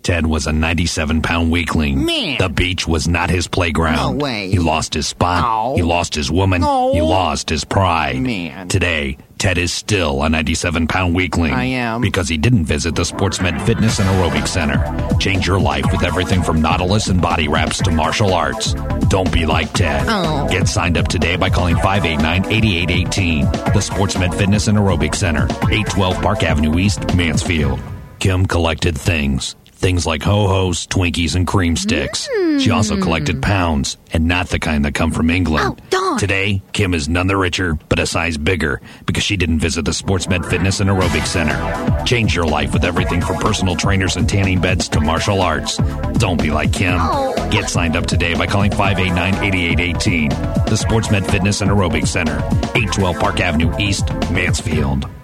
Ted was a 97-pound weakling. Man. The beach was not his playground. No way. He lost his spot. Oh. He lost his woman. Oh. He lost his pride. Man. Today, Ted is still a 97-pound weakling. I am. Because he didn't visit the Sportsmed Fitness and Aerobic Center. Change your life with everything from Nautilus and body wraps to martial arts. Don't be like Ted. Oh. Get signed up today by calling 589-8818. The Sportsmed Fitness and Aerobic Center, 812 Park Avenue East, Mansfield. Kim collected things. Things like ho-hos, Twinkies, and cream sticks. She also collected pounds, and not the kind that come from England. Oh, darn. Today, Kim is none the richer, but a size bigger, because she didn't visit the Sportsmed Fitness and Aerobic Center. Change your life with everything from personal trainers and tanning beds to martial arts. Don't be like Kim. Oh. Get signed up today by calling 589-8818. The Sportsmed Fitness and Aerobic Center, 812 Park Avenue East, Mansfield.